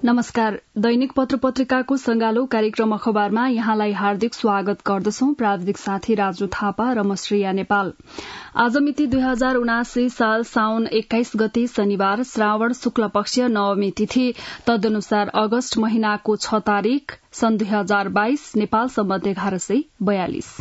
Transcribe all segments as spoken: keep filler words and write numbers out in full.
नमस्कार। दैनिक पत्र पत्रिकाको संगालो कार्यक्रम अखबारमा यहाँलाई हार्दिक स्वागत गर्दछौं। प्राविधिक साथी राजु थापा र म श्रेया नेपाल। आज मिति दुई हजार उनासी साल साउन एक्काइस गते शनिबार, श्रावण शुक्ल पक्ष नवमी तिथि, तदनुसार अगस्त महिनाको छ तारीक सन् दुई हजार बाइस, नेपाल सम्बन्ध एघार सय बयालिस।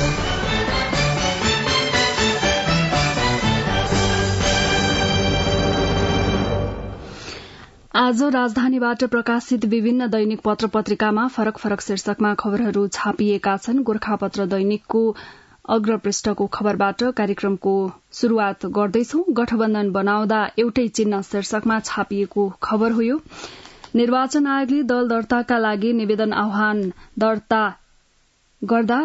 आज राजधानीबाट प्रकाशित विभिन्न दैनिक पत्र पत्रिकामा फरक फरक शीर्षकमा खबरहरू छापिएका छन्। गोर्खापत्र दैनिकको अग्रपृष्ठको खबरबाट कार्यक्रमको शुरूआत गर्दैछौ। गठबन्धन बनाउँदा एउटै चिन्ह शीर्षकमा छापिएको खबर हो यो। निर्वाचन आयोगले दल दर्ताका लागि निवेदन आह्वान दर्ता गर्दा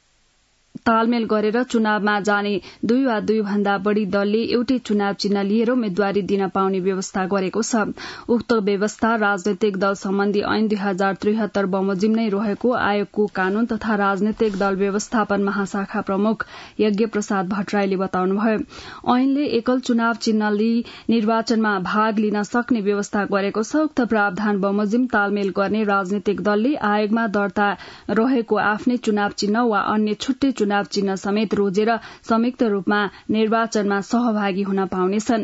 तालमेल गरेर चुनावमा जाने दुई वा दुई भन्दा बढ़ी दलले एउटै चुनाव चिन्ह लिएर उम्मेद्वारी दिन पाउने व्यवस्था गरेको छ। उक्त व्यवस्था राजनैतिक दल सम्बन्धी ऐन दुई हजार त्रिहत्तर बमोजिम नै रहेको आयोगको कानून तथा राजनैतिक दल व्यवस्थापन महाशाखा प्रमुख यज्ञ प्रसाद भट्टराईले बताउनुभयो। ऐनले एकल चुनाव चिन्ह लिई निर्वाचनमा भाग लिन सक्ने व्यवस्था गरेको छ। उक्त प्रावधान बमोजिम तालमेल गर्ने राजनैतिक दलले आयोगमा दर्ता रहेको आफ्नै चुनाव चिन्ह वा अन्य छुट्टै चुनाव चिन्ह समेत रोजेर संयुक्त रूपमा निर्वाचनमा सहभागी हुन पाउनेछन्।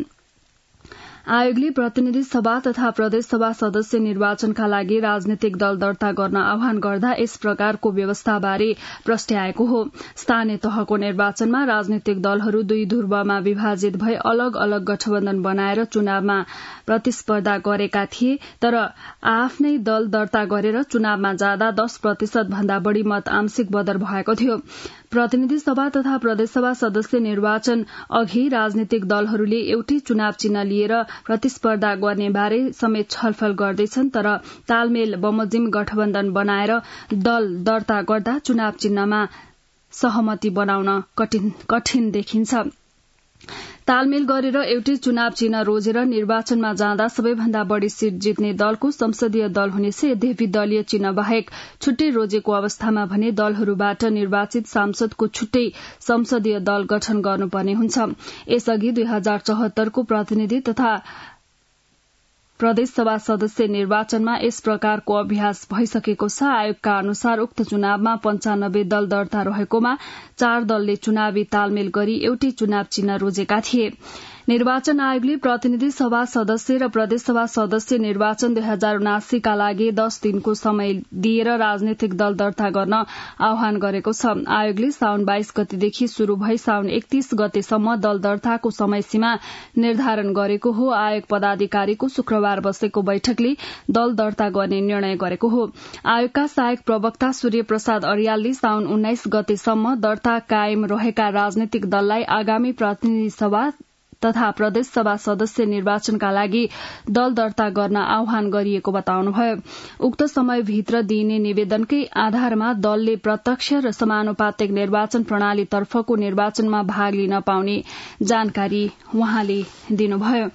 आयोगले प्रतिनिधि सभा तथा प्रदेश सभा सदस्य निर्वाचनका लागि राजनैतिक दल दर्ता गर्न आह्वान गर्दा यस प्रकारको व्यवस्थाबारे प्रस्ट्याएको हो। स्थानीय तहको निर्वाचनमा राजनैतिक दलहरू दुई ध्रुवमा विभाजित भई अलग अलग गठबन्धन बनाएर चुनावमा प्रतिस्पर्धा गरेका थिए, तर आफ्नै दल दर्ता गरेर चुनावमा जाँदा दश प्रतिशत भन्दा बढ़ी मत आंशिक बदर भएको थियो। प्रतिनिधि सभा तथा प्रदेशसभा सदस्य निर्वाचन अघि राजनैतिक दलहरूले एउटै चुनाव चिन्ह लिएर प्रतिस्पर्धा गर्ने बारे समेत छलफल गर्दैछन्, तर तालमेल बमोजिम गठबन्धन बनाएर दल दर्ता गर्दा चुनाव चिन्हमा सहमति बनाउन कठिन, कठिन देखिन्छ। तालमेल गरेर एउटै चुनाव चिन्ह रोजेर निर्वाचनमा जाँदा सबैभन्दा बढ़ी सीट जित्ने दलको संसदीय दल हुनेछ। यद्यपि दलीय चिन्ह बाहेक छुट्टै रोजेको अवस्थामा भने दलहरूबाट निर्वाचित सांसदको छुट्टै संसदीय दल गठन गर्नुपर्ने हुन्छ। यसअघि दुई हजार चौहत्तरको प्रतिनिधि तथा प्रदेशसभा सदस्य निर्वाचनमा यस प्रकारको अभ्यास भइसकेको छ। आयोगका अनुसार उक्त चुनावमा पञ्चानब्बे दल दर्ता रहेकोमा चार दलले चुनावी तालमेल गरी एउटै चुनाव चिन्ह रोजेका थिए। निर्वाचन आयोगले प्रतिनिधि सभा सदस्य र प्रदेशसभा सदस्य निर्वाचन दुई हजार उनासीका लागि दश दिनको समय दिएर राजनैतिक दल दर्ता गर्न आह्वान गरेको छ। आयोगले साउन बाइस गतेदेखि शुरू भई साउन एकतीस गतेसम्म दल दर्ताको समय सीमा निर्धारण गरेको हो। आयोग पदाधिकारीको शुक्रबार बसेको बैठकले दल दर्ता गर्ने निर्णय गरेको हो। आयोगका सहायक प्रवक्ता सूर्य प्रसाद अर्यालले साउन उन्नाइस गतेसम्म दर्ता कायम रहेका राजनैतिक दललाई आगामी प्रतिनिधि सभा तथा प्रदेश सभा सदस्य निर्वाचनका लागि दल दर्ता गर्न आह्वान गरिएको बताउनुभयो। उक्त समयभित्र दिइने निवेदनकै आधारमा दलले प्रत्यक्ष र समानुपातिक निर्वाचन प्रणालीतर्फको निर्वाचनमा भाग लिन पाउने जानकारी उहाँले दिनुभयो।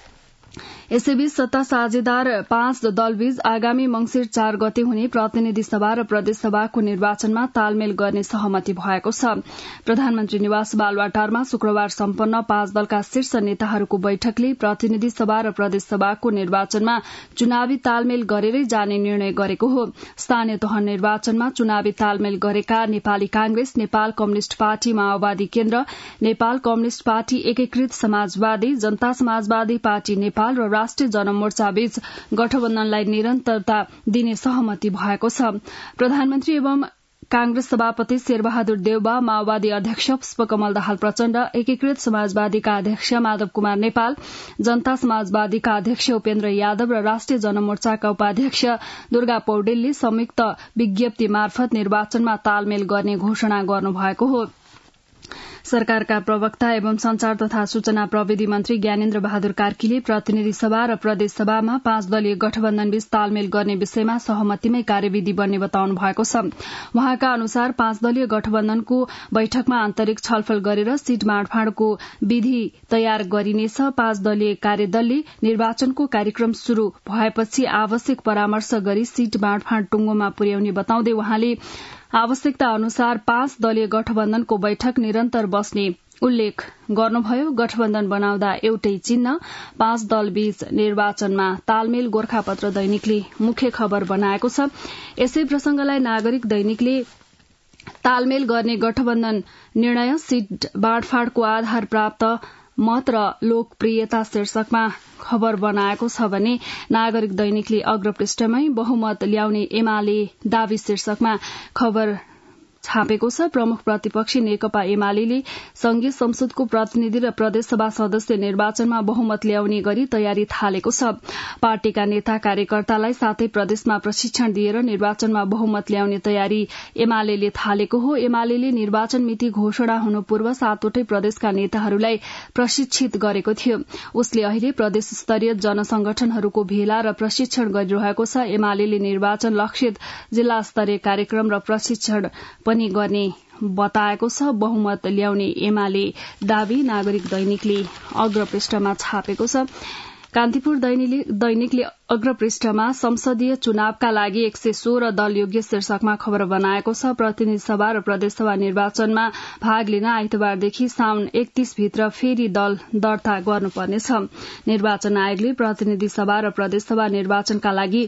यसैबीच सत्ता साझेदार पाँच दलबीच आगामी मंगिर चार गते हुने प्रतिनिधि सभा र प्रदेश सभाको निर्वाचनमा तालमेल गर्ने सहमति भएको छ। प्रधानमन्त्री निवास बालुवाटारमा शुक्रबार सम्पन्न पाँच दलका शीर्ष नेताहरूको बैठकले प्रतिनिधि सभा र प्रदेश सभाको निर्वाचनमा चुनावी तालमेल गरेरै जाने निर्णय गरेको हो। स्थानीय तह निर्वाचनमा चुनावी तालमेल गरेका Nepali Congress, Nepal communist party माओवादी केन्द्र, नेपाल कम्युनिष्ट पार्टी एकीकृत समाजवादी, जनता समाजवादी पार्टी नेपाल र राष्ट्रिय जनमोर्चा बीच गठबन्धनलाई निरन्तरता दिने सहमति भएको छ। प्रधानमन्त्री एवं कांग्रेस सभापति शेरबहादुर देउबा, माओवादी अध्यक्ष पुष्पकमल दाहाल प्रचण्ड, एकीकृत समाजवादीका अध्यक्ष माधव कुमार नेपाल, जनता समाजवादीका अध्यक्ष उपेन्द्र यादव र राष्ट्रिय जनमोर्चाका उपाध्यक्ष दुर्गा पौडेलले संयुक्त विज्ञप्ति मार्फत निर्वाचनमा तालमेल गर्ने घोषणा गर्नुभएको हो। सरकारका प्रवक्ता एवं संचार तथा सूचना प्रविधि मन्त्री ज्ञानेन्द्र बहादुर कार्कीले प्रतिनिधि सभा र प्रदेश सभामा पाँच दलीय गठबन्धनबीच तालमेल गर्ने विषयमा सहमतिमै कार्यविधि बन्ने बताउनु भएको छ। उहाँका अनुसार पाँच दलीय गठबन्धनको बैठकमा आन्तरिक छलफल गरेर सीट बाँडफाँडको विधि तयार गरिनेछ। पाँच दलीय कार्यदलले निर्वाचनको कार्यक्रम शुरू भएपछि आवश्यक परामर्श गरी सीट बाँडफाँड टुंगोमा पुर्याउने बताउँदै उहाँले आवश्यकता अनुसार पाँच दलीय गठबन्धनको बैठक निरन्तर बस्ने उल्लेख गर्नुभयो। गठबन्धन बनाउँदा एउटै चिन्ह, पाँच दलबीच निर्वाचनमा तालमेल गोरखापत्र दैनिकले मुख्य खबर बनाएको छ। यसै प्रसंगलाई नागरिक दैनिकले तालमेल गर्ने गठबन्धन निर्णय, सीट बाँडफाँडको आधार प्राप्त मत र लोकप्रियता शीर्षकमा खबर बनाएको छ भने नागरिक दैनिकले अग्रपृष्ठमै बहुमत ल्याउने एमाले दावी शीर्षकमा खबर छापेको छ। प्रमुख प्रतिपक्षी नेकपा एमाले संघीय संसदको प्रतिनिधि र प्रदेशसभा सदस्य निर्वाचनमा बहुमत ल्याउने गरी तयारी थालेको छ। पार्टीका नेता कार्यकर्तालाई सातै प्रदेशमा प्रशिक्षण दिएर निर्वाचनमा बहुमत ल्याउने तयारी एमाले थालेको हो। एमाले निर्वाचन मिति घोषणा हुनु पूर्व सातवटै प्रदेशका नेताहरूलाई प्रशिक्षित गरेको थियो। उसले अहिले प्रदेश स्तरीय जनसंगठनहरूको भेला र प्रशिक्षण गरिरहेको छ। एमाले निर्वाचन लक्षित जिल्ला स्तरीय कार्यक्रम र प्रशिक्षण पनि गर्ने बताएको छ। बहुमत ल्याउने एमाले दावी नागरिक दैनिकले अग्रपृष्ठमा छापेको छ। कान्तिपुर दैनिकले अग्रपृष्ठमा संसदीय चुनावका लागि एक सय सोह्र दल योग्य शीर्षकमा खबर बनाएको छ। प्रतिनिधि सभा र प्रदेशसभा निर्वाचनमा भाग लिन आइतबारदेखि साउन एकतीस भित्र फेरि दल दर्ता गर्नुपर्नेछ। निर्वाचन आयोगले प्रतिनिधि सभा र प्रदेशसभा निर्वाचनका लागि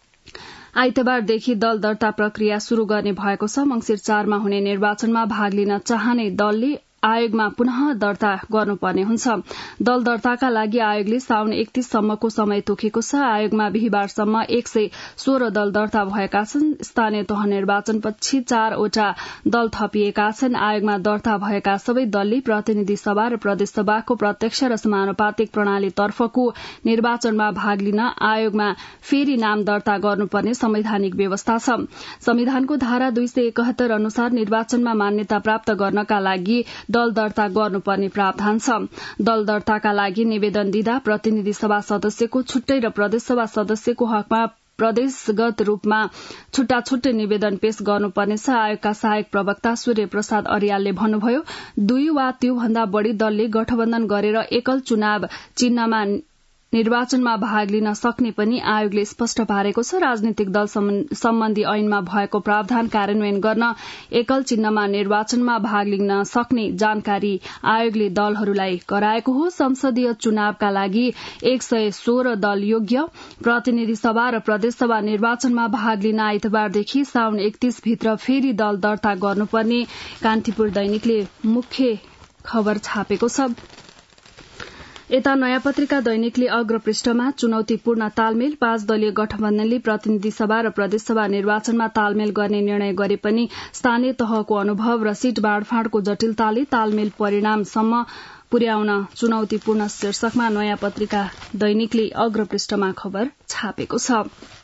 आइतबारदेखि दल दर्ता प्रक्रिया शुरू गर्ने भएको छ। मंसिर चारमा हुने निर्वाचनमा भाग लिन चाहने दलले आयोगमा पुनः दर्ता गर्नुपर्ने हुन्छ। दल दर्ताका लागि आयोगले साउन एकतीस सम्मको समय तोकेको छ। आयोगमा बिहिबारसम्म एक सय सोह्र दल दर्ता भएका छन्। स्थानीय तह निर्वाचनपछि चारवटा दल थपिएका छन्। आयोगमा दर्ता भएका सबै दलले प्रतिनिधि सभा र प्रदेशसभाको प्रत्यक्ष र समानुपातिक प्रणाली तर्फको निर्वाचनमा भाग लिन आयोगमा फेरि नाम दर्ता गर्नुपर्ने संवैधानिक व्यवस्था छ। संविधानको धारा दुई सय एकहत्तर अनुसार निर्वाचनमा मान्यता प्राप्त गर्नका लागि दल दर्ता गर्नुपर्ने प्रावधान छ। दल दर्ताका लागि निवेदन दिँदा प्रतिनिधि सभा सदस्यको छुट्टै र प्रदेशसभा सदस्यको हकमा प्रदेशगत रूपमा छुट्टा छुट्टै निवेदन पेश गर्नुपर्नेछ। आयोगका सहायक प्रवक्ता सूर्य प्रसाद अर्यालले भन्नुभयो, दुई वा त्योभन्दा बढ़ी दलले गठबन्धन गरेर एकल चुनाव चिन्हमा निर्वाचनमा भाग लिन सक्ने पनि आयोगले स्पष्ट पारेको छ। राजनीतिक दल सम्बन्धी ऐनमा भएको प्रावधान कार्यान्वयन गर्न एकल चिन्हमा निर्वाचनमा भाग लिन सक्ने जानकारी आयोगले दलहरूलाई गराएको हो। संसदीय चुनावका लागि एक सय सोह्र दल योग्य, प्रतिनिधि सभा र प्रदेशसभा निर्वाचनमा भाग लिन आइतबारदेखि साउन एकतीस भित्र फेरि दल दर्ता गर्नुपर्ने कान्तिपुर दैनिकले मुख्य खबर छापेको छ। यता नयाँ पत्रिका दैनिकले अग्रपृष्ठमा चुनौतीपूर्ण तालमेल, पाँच दलीय गठबन्धनले प्रतिनिधि सभा र प्रदेशसभा निर्वाचनमा तालमेल गर्ने निर्णय गरे पनि स्थानीय तहको अनुभव र सीट बाँडफाँडको जटिलताले तालमेल परिणामसम्म पुर्याउन चुनौतीपूर्ण शीर्षकमा नयाँ पत्रिका दैनिकले अग्रपृष्ठमा खबर छापेको छ।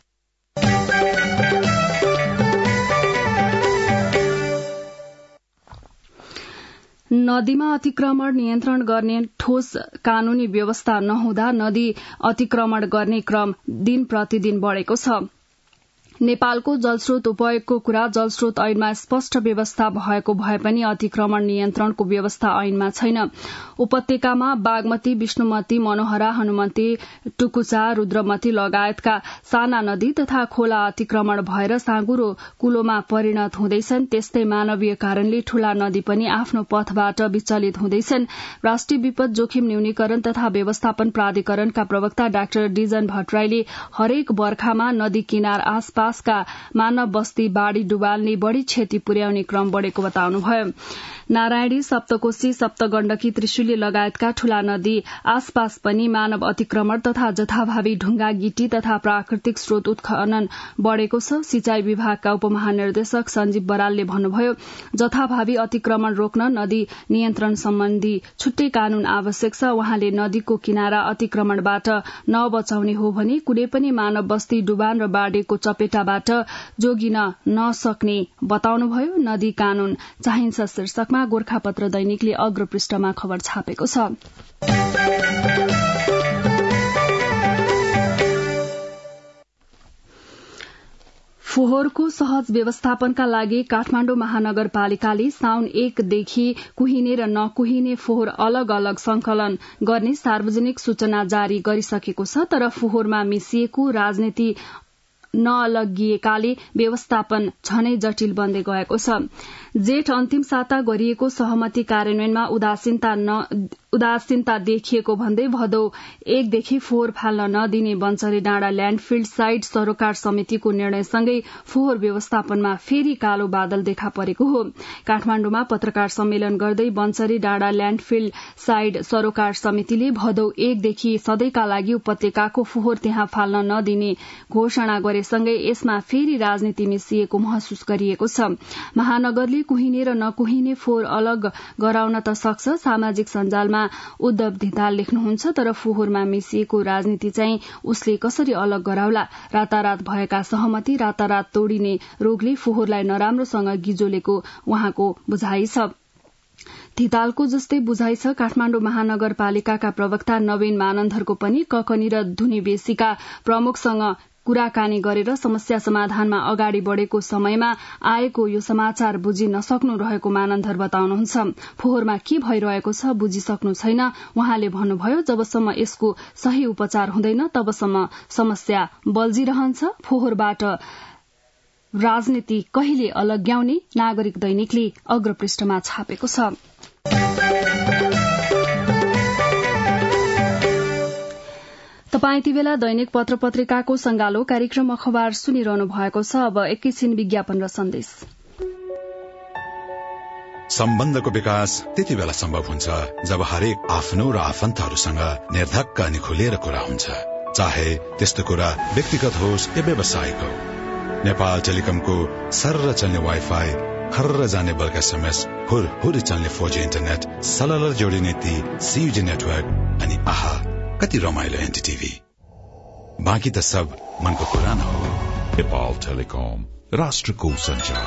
नदीमा अतिक्रमण नियन्त्रण गर्ने ठोस कानूनी व्यवस्था नहुँदा नदी अतिक्रमण गर्ने क्रम दिन प्रतिदिन बढ़ेको छ। नेपालको जलस्रोत उपयोगको कुरा जलस्रोत ऐनमा स्पष्ट व्यवस्था भएको भए पनि अतिक्रमण नियन्त्रणको व्यवस्था ऐनमा छैन। उपत्यकामा बागमती, विष्णुमती, मनोहरा, हनुमती, टुकुचा, रुद्रमती लगायतका साना नदी तथा खोला अतिक्रमण भएर साँगुरो कुलोमा परिणत हुँदैछन्। त्यस्तै मानवीय कारणले ठूला नदी पनि आफ्नो पथबाट विचलित हुँदैछन्। राष्ट्रिय विपद जोखिम न्यूनीकरण तथा व्यवस्थापन प्राधिकरणका प्रवक्ता डाक्टर डिजन भट्टराईले हरेक बर्खामा नदी किनार आसपास का मानव बस्ती बाढ़ी डुबाल्ने बढ़ी क्षति पुर्याउने क्रम बढ़ेको बताउनुभयो। नारायणी, सप्तकोशी, सप्तगण्डकी, त्रिशुली लगायतका ठूला नदी आसपास पनि मानव अतिक्रमण तथा जथाभावी ढुंगा, गिटी तथा प्राकृतिक स्रोत उत्खनन बढ़ेको छ। सिंचाई विभागका उपमहानिर्देशक सञ्जीव बरालले भन्नुभयो, जथाभावी अतिक्रमण रोक्न नदी नियन्त्रण सम्बन्धी छुट्टै कानून आवश्यक छ। उहाँले नदीको किनारा अतिक्रमणबाट नबचाउने हो भने कुनै पनि मानव बस्ती डुबान र बाढ़ीको चपेटाबाट जोगिन नसक्ने बताउनुभयो। नदी कानून चाहिन्छ शीर्षक गोरखापत्र दैनिकले अग्रपृष्ठमा खबर छापेको छ। फोहोरको सहज व्यवस्थापनका लागि काठमाण्डु महानगरपालिकाले साउन एकदेखि कुहिने र नकुहिने फोहोर अलग अलग संकलन गर्ने सार्वजनिक सूचना जारी गरिसकेको छ। तर फोहोरमा मिसिएको राजनीति नअलगिएकाले व्यवस्थापन झनै जटिल बन्दै गएको छ। जेठ अन्तिम साता गरिएको सहमति कार्यान्वयनमा उदासीनता न उदासीनता देखिएको भन्दै भदौ एकदेखि फोहोर फाल्न नदिने बन्चरी डाँडा ल्याण्डफिल्ड साइट सरोकार समितिको निर्णयसँगै फोहोर व्यवस्थापनमा फेरि कालो बादल देखा परेको हो। काठमाण्डुमा पत्रकार सम्मेलन गर्दै बन्चरी डाँडा ल्याण्डफिल्ड साइट सरोकार समितिले भदौ एकदेखि सधैँका लागि उपत्यकाको फोहोर त्यहाँ फाल्न नदिने घोषणा गरेसँगै यसमा फेरि राजनीति मिसिएको महसुस गरिएको छ। महानगरले कुहिने र नकुहिने फोहोर अलग गराउन त सक्छ, सामाजिक सञ्जालमा उद्धव धिताल लेख्नुहुन्छ, तर फोहोरमा मिसिएको राजनीति चाहिँ उसले कसरी अलग गराउला। रातारात भएका सहमति रातारात तोडिने रोगले फोहोरलाई नराम्रोसँग गिजोलेको उहाँको बुझाइ छ। धितालको जस्तै बुझाइ छ काठमाण्डु महानगरपालिकाका प्रवक्ता नवीन मानन्धरको पनि। ककनी र धुनी बेसीका प्रमुखसँग कुराकानी गरेर समस्या समाधानमा अगाडि बढ़ेको समयमा आएको यो समाचार बुझि नसक्नु रहेको मानन्धर बताउनुहुन्छ। फोहोरमा के भइरहेको छ बुझिसक्नु छैन। उहाँले भन्नुभयो, जबसम्म यसको सही उपचार हुँदैन तबसम्म समस्या बल्झिरहन्छ। फोहोरबाट राजनीति कहिले अलग्याउने नागरिक दैनिकले अग्रपृष्ठमा छापेको छ। तपाईँ यति बेला दैनिक पत्र पत्रिकाको संगालो कार्यक्रम अखबार सुनिरहनु भएको छ। अब एकैछिन विज्ञापन र सन्देश। सम्बन्धको विकास त्यति बेला सम्भव हुन्छ जब हरेक आफ्नो र आफन्तहरूसँग निर्धक्क अनि खुलेर कुरा हुन्छ, चाहे त्यस्तो कुरा व्यक्तिगत होस् या व्यावसायिक हो। नेपाल टेलिकमको सर्र चल्ने वाइफाई, खर्र जाने बल्क एसएमएस, हुर हुर चल्ने फोर जी इन्टरनेट, सलल जोडिने ती सीयूजी नेटवर्क अनि आहा कति रमाइलो एनडीटीभी। बाँकी त सब मनको कुरा न हो। नेपाल टेलिकम, राष्ट्रको सञ्चार।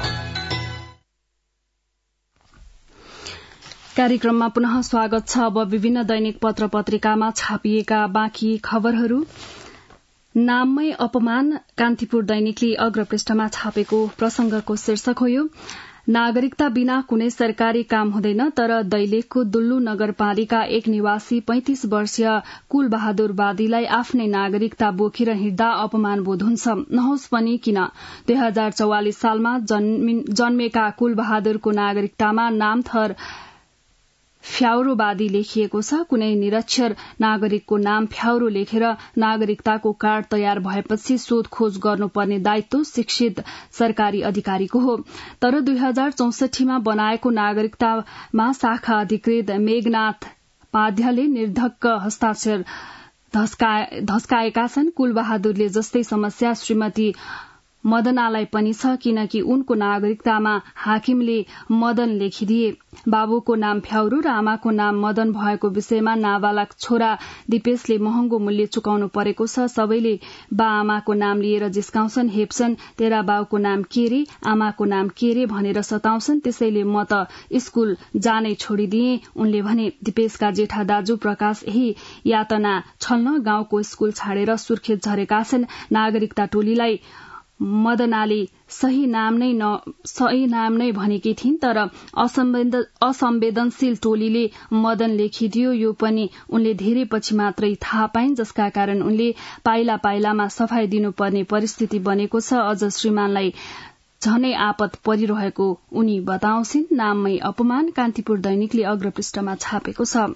कार्यक्रममा पुनः स्वागत छ। अब विभिन्न दैनिक पत्र पत्रिकामा छापिएका बाँकी खबरहरू। नाममै अपमान, कान्तिपुर दैनिकले अग्रपृष्ठमा छापेको प्रसंगको शीर्षक हो यो। नागरिकता बिना कुनै सरकारी काम हुँदैन, तर दैलेखको दुल्लु नगरपालिका एक निवासी पैंतिस वर्षीय कुल बहादुर वादीलाई आफ्नै नागरिकता बोकेर हिँड्दा अपमान बोध हुन्छ। नहोस् पनि किन, दुई हजार चौवालिस सालमा जन्मेका कुल बहादुरको नागरिकतामा नाम थर फ्याउरोवादी लेखिएको छ। कुनै निरक्षर नागरिकको नाम फ्याउरो लेखेर नागरिकताको कार्ड तयार भएपछि सोधखोज गर्नुपर्ने दायित्व शिक्षित सरकारी अधिकारीको हो। तर दुई हजार चौसठीमा बनाएको नागरिकतामा शाखा अधिकृत मेघनाथ पाध्यले निर्धक्क हस्ताक्षर धस्काएका छन्। कुल बहादुरले जस्तै समस्या श्रीमती मदनालाई पनि छ, किनकि उनको नागरिकतामा हाकिमले मदन लेखिदिए। बाबुको नाम फ्याउरो र आमाको नाम मदन भएको विषयमा नाबालक छोरा दिपेशले महँगो मूल्य चुकाउनु परेको छ। सबैले बा आमाको नाम लिएर जिस्काउँछन्, हेप्छन्। तेरा बाउको नाम के रे, आमाको नाम के रे भनेर सताउँछन्। त्यसैले म त स्कूल जानै छोडिदिए, उनले भने। दिपेशका जेठा दाजु प्रकाश यही यातना छल्न गाउँको स्कूल छाडेर सुर्खेत झरेका छन्। नागरिकता टोलीलाई मदनाले सही नाम नै न सही नाम नै भनेकी थिइन्, तर असंवेदनशील टोलीले मदन लेखिदियो। यो पनि उनले धेरै पछि मात्रै थाहा पाइन्, जसका कारण उनले पाइला पाइलामा सफाई दिनुपर्ने परिस्थिति बनेको छ। अझ श्रीमानलाई झनै आपत परिरहेको उनी बताउँछिन्। नाममै अपमान, कान्तिपुर दैनिकले अग्रपृष्ठमा छापेको छ।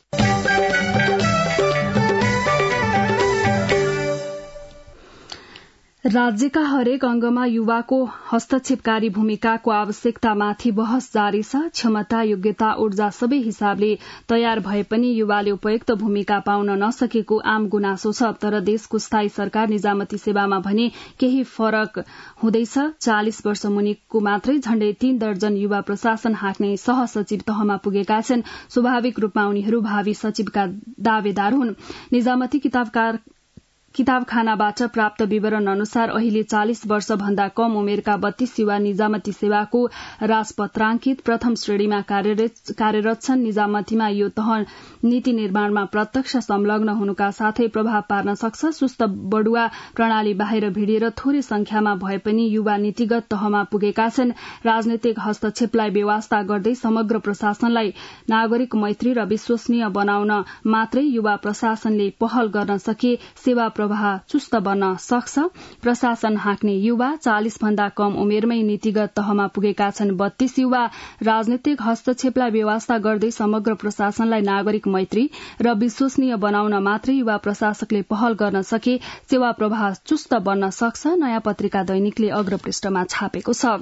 राज्यका हरेक अंगमा युवाको हस्तक्षेपकारी भूमिकाको आवश्यकतामाथि बहस जारी छ। क्षमता, योग्यता, ऊर्जा सबै हिसाबले तयार भए पनि युवाले उपयुक्त भूमिका पाउन नसकेको आम गुनासो छ। तर देशको स्थायी सरकार निजामती सेवामा भने केही फरक हुँदैछ। चालिस वर्ष मुनिको मात्रै झण्डै तीन दर्जन युवा प्रशासन हाँक्ने सहसचिव तहमा पुगेका छन्। स्वाभाविक रूपमा उनीहरू भावी सचिवका दावेदार हुन्। निजामती किताबकार किताबखानाबाट प्राप्त विवरण अनुसार अहिले चालिस वर्ष भन्दा कम उमेरका बत्तीस युवा निजामती सेवाको राजपत्रांकित प्रथम श्रेणीमा कार्यरत छन्। निजामतीमा यो तह नीति निर्माणमा प्रत्यक्ष संलग्न हुनुका साथै प्रभाव पार्न सक्छ। सुस्त बढुवा प्रणाली बाहिर भिडिएर थोरै संख्यामा भए पनि युवा नीतिगत तहमा पुगेका छन्। राजनैतिक हस्तक्षेपलाई बेवास्ता गर्दै समग्र प्रशासनलाई नागरिक मैत्री र विश्वसनीय बनाउन मात्रै युवा प्रशासनले पहल गर्न सके सेवा प्रवाह चुस्त बन्न सक्छ। प्रशासन हाँक्ने युवा, चालिस भन्दा कम उमेरमै नीतिगत तहमा पुगेका छन् बत्तीस युवा। राजनीतिक हस्तक्षेपलाई व्यवस्था गर्दै समग्र प्रशासनलाई नागरिक मैत्री र विश्वसनीय बनाउन मात्रै युवा प्रशासकले पहल गर्न सके सेवा प्रवाह चुस्त बन्न सक्छ, नयाँ पत्रिका दैनिकले अग्रपृष्ठमा छापेको छ।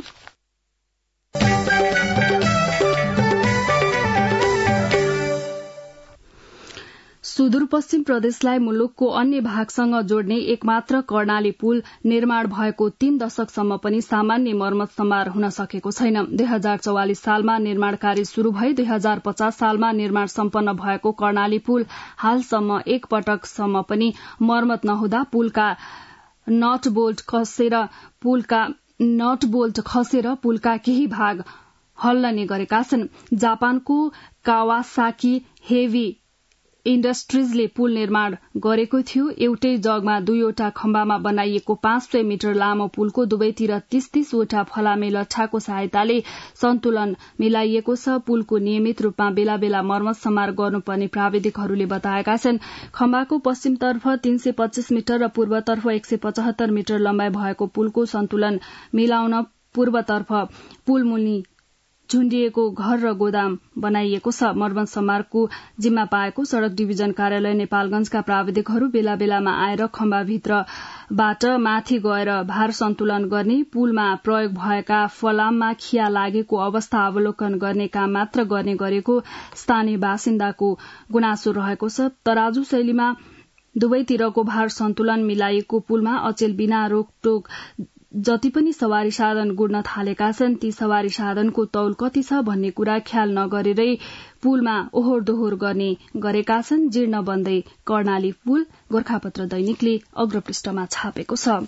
सुदूरपश्चिम प्रदेशलाई मुलुकको अन्य भागसँग जोड्ने एकमात्र कर्णाली पुल निर्माण भएको तीन दशकसम्म पनि सामान्य मर्मत सम्मार हुन सकेको छैन। दुई हजार चौवालिस सालमा निर्माण कार्य शुरू भई दुई हजार पचास सालमा निर्माण सम्पन्न भएको कर्णाली पुल हालसम्म एक पटकसम्म पनि मर्मत नहुँदा पुलका नट बोल्ट खसेर पुलका नट बोल्ट खसेर पुलका केही भाग हल्लने गरेका छन्। जापानको कावासाकी हेभी इण्डस्ट्रीजले पुल निर्माण गरेको थियो। एउटै जगमा दुईवटा खम्बामा बनाइएको पाँच सय मिटर लामो पुलको दुवैतिर तीस तीसवटा फलामे लट्ठाको सहायताले सन्तुलन मिलाइएको छ। पुलको नियमित रूपमा बेला बेला मर्मत सम्मार गर्नुपर्ने प्राविधिकहरूले बताएका छन्। खम्बाको पश्चिमतर्फ तीन सय पच्चीस मिटर र पूर्वतर्फ एक सय पचहत्तर मिटर लम्बाई भएको पुलको सन्तुलन मिलाउन पूर्वतर्फ पुल मुनि झुण्डिएको घर र गोदाम बनाइएको छ। मर्मत सम्मारको जिम्मा पाएको सड़क डिभिजन कार्यालय नेपालगंजका प्राविधिकहरू बेला बेलामा आएर खम्बाभित्रबाट माथि गएर भार सन्तुलन गर्ने, पुलमा प्रयोग भएका फलाममा खिया लागेको अवस्था अवलोकन गर्ने काम मात्र गर्ने गरेको स्थानीय बासिन्दाको गुनासो रहेको छ। तराजु शैलीमा दुवैतिरको भार सन्तुलन मिलाइएको पुलमा अचेल बिना रोकटोक जति पनि सवारी साधन गुड्न थालेका छन् ती सवारी साधनको तौल कति छ भन्ने कुरा ख्याल नगरेरै पुलमा ओहोर दोहोर गर्ने गरेका छन्। जीर्ण बन्दै कर्णाली पुल गोरखापत्र दैनिकले अग्रपृष्ठमा छापेको छ।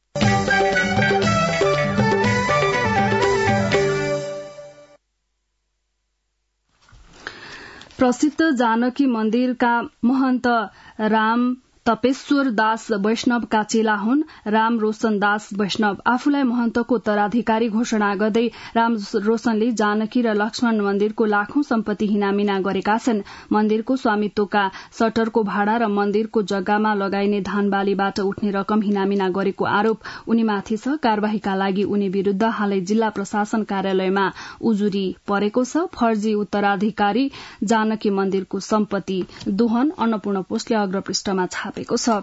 प्रसिद्ध जानकी मन्दिरका महन्त राम तपेश्वर दास वैष्णवका चेला हुन्। राम रोशन दास वैष्णव आफूलाई महन्तको उत्तराधिकारी घोषणा गर्दै राम रोशनले जानकी र लक्ष्मण मन्दिरको लाखौं सम्पत्ति हिनामिना गरेका छन्। मन्दिरको स्वामित्वका सटरको भाडा र मन्दिरको जग्गामा लगाइने धान बालीबाट उठ्ने रकम हिनामिना गरेको आरोप उनीमाथि छ। कार्यवाहीका लागि उनी विरूद्ध हालै जिल्ला प्रशासन कार्यालयमा उजुरी परेको छ। फर्जी उत्तराधिकारी जानकी मन्दिरको सम्पत्ति दोहन अन्नपूर्ण पोस्टले अग्रपृष्ठमा छापेको छ।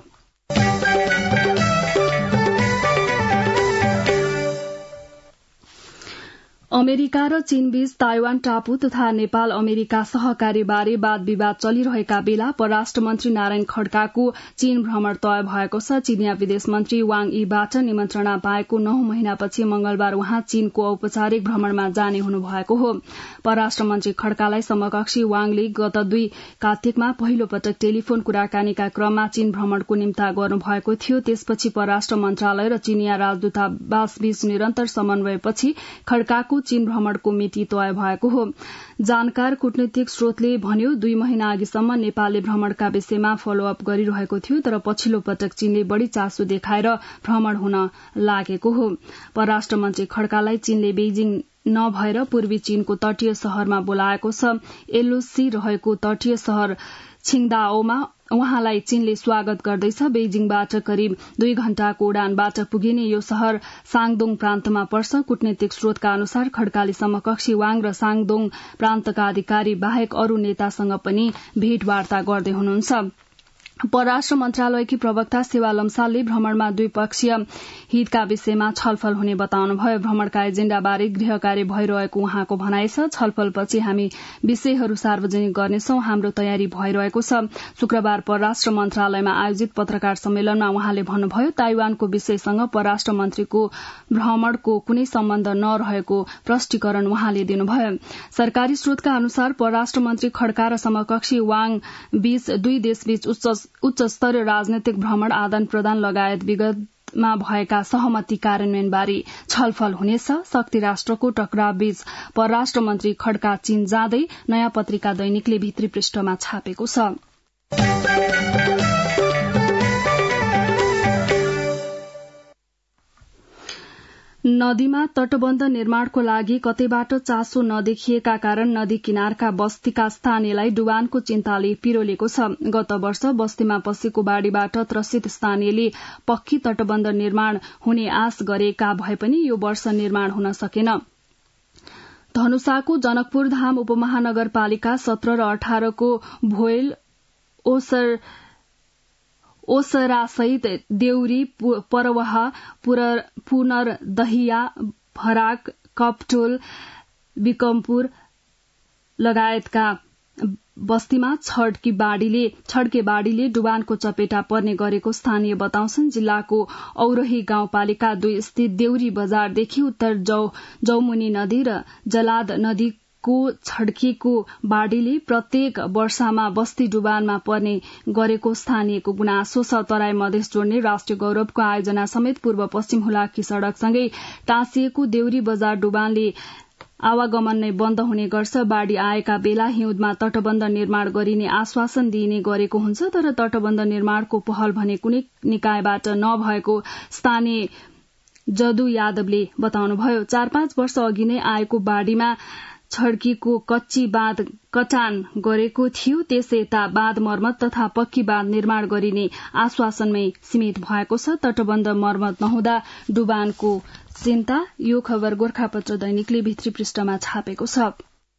अमेरिका र चीनबीच ताइवान टापु तथा नेपाल अमेरिका सहकार्यबारे वाद विवाद चलिरहेका बेला परराष्ट्र मन्त्री नारायण खड्काको चीन भ्रमण तय भएको छ। चीनिया विदेश मन्त्री वाङ यीबाट निमन्त्रणा पाएको नौ महिनापछि मंगलबार उहाँ चीनको औपचारिक भ्रमणमा जाने हुनुभएको हो। परराष्ट्र मन्त्री खड्कालाई समकक्षी वाङले गत दुई कार्तिकमा पहिलो पटक टेलिफोन कुराकानीका क्रममा चीन भ्रमणको निम्ता गर्नुभएको थियो। त्यसपछि परराष्ट्र मन्त्रालय र चीनिया राजदूतावासबीच निरन्तर समन्वयपछि खड्काको चीन भ्रमणको मिति तय भएको हो। जानकार कूटनीतिक स्रोतले भन्यो दुई महिना अघिसम्म नेपालले भ्रमणका विषयमा फलोअप गरिरहेको थियो, तर पछिल्लो पटक चीनले बढ़ी चासो देखाएर भ्रमण हुन लागेको हो। परराष्ट्र मन्त्री खड्कालाई चीनले बेइजिङ नभएर पूर्वी चीनको तटीय शहरमा बोलाएको छ। एलओसी रहेको तटीय शहर छिङदाओमा उहाँलाई चीनले स्वागत गर्दैछ। बेइजिङबाट करिब दुई घण्टाको उडानबाट पुगिने यो शहर साङदोङ प्रान्तमा पर्छ। कूटनीतिक स्रोतका अनुसार खड्काले समकक्षी वाङ र साङदोङ प्रान्तका अधिकारी बाहेक अरू नेतासँग पनि भेटवार्ता गर्दै हुनुहुन्छ। परराष्ट्र मन्त्रालयकी प्रवक्ता सेवा लम्सालले भ्रमणमा द्विपक्षीय हितका विषयमा छलफल हुने बताउनुभयो। भ्रमणका एजेण्डाबारे गृह कार्य भइरहेको उहाँको भनाइ छ। छलफलपछि हामी विषयहरू सार्वजनिक गर्नेछौं, हाम्रो तयारी भइरहेको छ। शुक्रबार परराष्ट्र मन्त्रालयमा आयोजित पत्रकार सम्मेलनमा उहाँले भन्नुभयो ताइवानको विषयसँग परराष्ट्र मन्त्रीको भ्रमणको कुनै सम्बन्ध नरहेको प्रष्टीकरण उहाँले दिनुभयो। सरकारी स्रोतका अनुसार परराष्ट्र मन्त्री खड्का र समकक्षी वाङ बीच दुई देशबीच उच्च उच्च स्तरीय राजनैतिक भ्रमण आदान प्रदान लगायत विगतमा भएका सहमति कार्यान्वयनबारे छलफल हुनेछ। शक्ति राष्ट्रको टकरावबीच परराष्ट्र मन्त्री खड्का चीन जाँदै नयाँ पत्रिका दैनिकले भित्री पृष्ठमा छापेको छ। नदीमा तटबन्ध निर्माणको लागि कतैबाट चासो नदेखिएका कारण नदी किनारका बस्तीका स्थानीयलाई डुबानको चिन्ताले पिरोलेको छ। गत वर्ष बस्तीमा पसेको बाढ़ीबाट त्रसित स्थानीयले पक्की तटबन्ध निर्माण हुने आश गरेका भए पनि यो वर्ष निर्माण हुन सकेन। धनुषाको जनकपुर धाम उपमहानगरपालिका सत्र र अठारको भोइल ओसर ओसरासहित देउरी, परवाह, पुनरदहिया, भराक, कपटोल, विकमपुर लगायतका बस्तीमा छड्के बाढ़ीले छड्के बाढ़ीले डुबानको चपेटा पर्ने गरेको स्थानीय बताउँछन्। जिल्लाको औरही गाउँपालिका दुई स्थित देउरी बजारदेखि उत्तर जौ जौमुनी नदी र जलाद नदी को छड्किएको बाढ़ीले प्रत्येक वर्षमा बस्ती डुबानमा पर्ने गरेको स्थानीयको गुनासो छ। तराई मधेस जोड्ने राष्ट्रिय गौरवको आयोजना समेत पूर्व पश्चिम हुलाकी सड़कसँगै टाँसिएको देउरी बजार डुबानले आवागमन नै बन्द हुने गर्छ। बाढ़ी आएका बेला हिउँदमा तटबन्ध निर्माण गरिने आश्वासन दिइने गरेको हुन्छ, तर तटबन्ध निर्माणको पहल भने कुनै निकायबाट नभएको स्थानीय जदु यादवले बताउनुभयो। चार पाँच वर्ष अघि नै आएको बाढ़ीमा छड्कीको कच्ची बाँध कटान गरेको थियो। त्यसै यता बाँध मर्मत तथा पक्की बाँध निर्माण गरिने आश्वासनमै सीमित भएको छ। तटबन्ध मर्मत नहुँदा डुबानको चिन्ता। यो खबर गोर्खापत्र दैनिकले भित्री पृष्ठमा छापेको छ।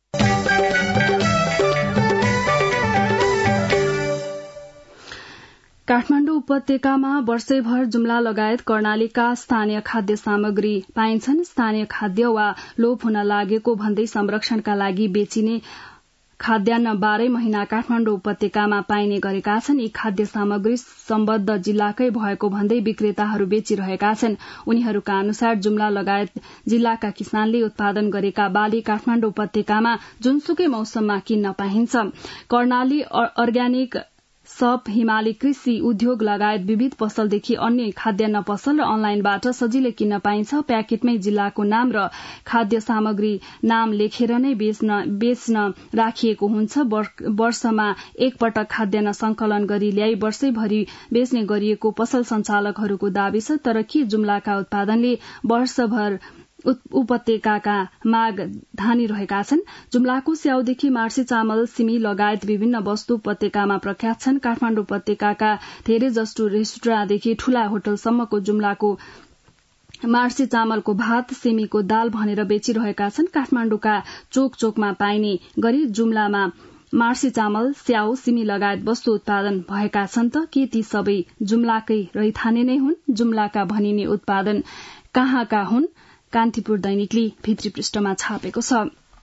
काठमाडौँ उपत्यकामा वर्षैभर जुम्ला लगायत कर्णालीका स्थानीय खाद्य सामग्री पाइन्छन्। स्थानीय खाद्य वा लोप हुन लागेको भन्दै संरक्षणका लागि बेचिने खाद्यान्न बाह्रै महिना काठमाडौँ उपत्यकामा पाइने गरेका छन्। यी खाद्य सामग्री सम्बद्ध जिल्लाकै भएको भन्दै विक्रेताहरू बेचिरहेका छन्। उनीहरूका अनुसार जुम्ला लगायत जिल्लाका किसानले उत्पादन गरेका बाली काठमाडौँ उपत्यकामा जुनसुकै मौसममा किन्न पाइन्छ। कर्णाली अर्ग्यानिक सप, हिमाली कृषि उद्योग लगायत विविध पसलदेखि अन्य खाद्यान्न पसल र अनलाइनबाट सजिलै किन्न पाइन्छ। प्याकेटमै जिल्लाको नाम र खाद्य सामग्री नाम लेखेर नै बेच्न बेच्न राखिएको हुन्छ। वर्षमा एक पटक खाद्यान्न संकलन गरी ल्याई वर्षैभरि बेच्ने गरिएको पसल संचालकहरूको दावी छ। तर के जुम्लाका उत्पादनले वर्षभर उपत्यकाका माग धानिरहेका छन्? जुम्लाको स्याउदेखि मार्सी चामल, सिमी लगायत विभिन्न वस्तु उपत्यकामा प्रख्यात छन्। काठमाडौँ उपत्यकाका धेरै जस्तो रेस्टुराँदेखि ठूला होटलसम्मको जुम्लाको मार्सी चामलको भात, सिमीको दाल भनेर बेचिरहेका छन्। काठमाडौँका चोक चोकमा पाइने गरी जुम्लामा मार्सी चामल, स्याउ, सिमी लगायत वस्तु उत्पादन भएका छन् त के ती सबै जुम्लाकै रैथाने नै हुन्? जुम्लाका भनिने उत्पादन कहाँका हुन्? कान्तिपुर दैनिकले भित्री पृष्ठमा छापेको छ।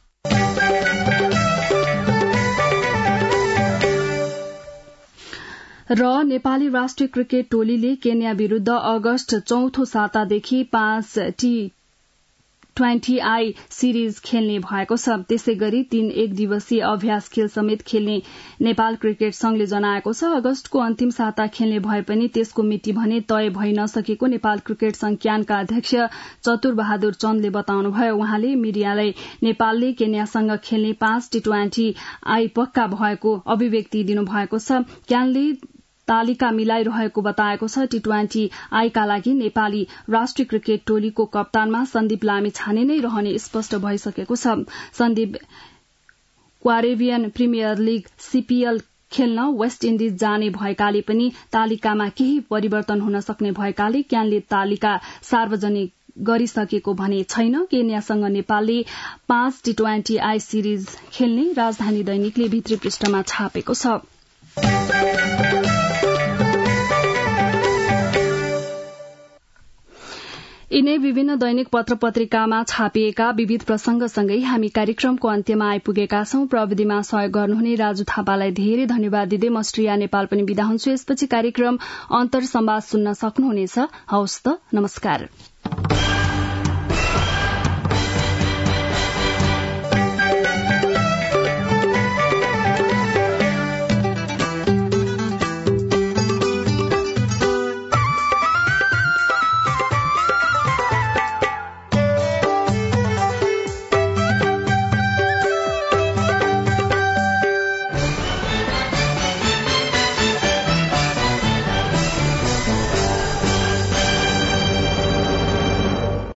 र नेपाली राष्ट्रिय क्रिकेट टोलीले केन्या विरूद्ध अगस्त चौथो सातादेखि पाँच टी ट्वेन्टी आई सिरिज खेल्ने भएको छ। त्यसै गरी तीन एक दिवसीय अभ्यास खेल समेत खेल्ने नेपाल क्रिकेट संघले जनाएको छ। अगस्तको अन्तिम साता खेल्ने भए पनि त्यसको मिति भने तय भइ नसकेको नेपाल क्रिकेट संघ क्यानका अध्यक्ष चतुर बहादुर चन्दले बताउनुभयो। उहाँले मिडियालाई नेपालले केन्यासँग खेल्ने पाँच टी ट्वेन्टी आई पक्का भएको अभिव्यक्ति दिनुभएको छ। क्यानले तालिका मिलाइरहेको बताएको छ। टी ट्वेन्टी आईका लागि नेपाली राष्ट्रिय क्रिकेट टोलीको कप्तानमा सन्दीप लामिछाने नै रहने स्पष्ट भइसकेको छ। Sandeep Caribbean Premier League CPL खेल्न वेस्ट इन्डिज जाने भएकाले पनि तालिकामा केही परिवर्तन हुन सक्ने भएकाले क्यानले तालिका सार्वजनिक गरिसकेको भने छैन। केन्यासँग नेपालले पाँच टी ट्वेन्टी आई सिरिज खेल्ने राजधानी दैनिकले भित्री पृष्ठमा छापेको छ। यिनै विभिन्न दैनिक पत्र पत्रिकामा छापिएका विविध प्रसंगसँगै हामी कार्यक्रमको अन्त्यमा आइपुगेका छौं। प्रविधिमा सहयोग गर्नुहुने राजु थापालाई धेरै धन्यवाद दिँदै म श्रेया नेपाल पनि बिदा हुन्छु। यसपछि कार्यक्रम अन्तर संवाद सुन्न सक्नुहुनेछ। हवस् त, नमस्कार।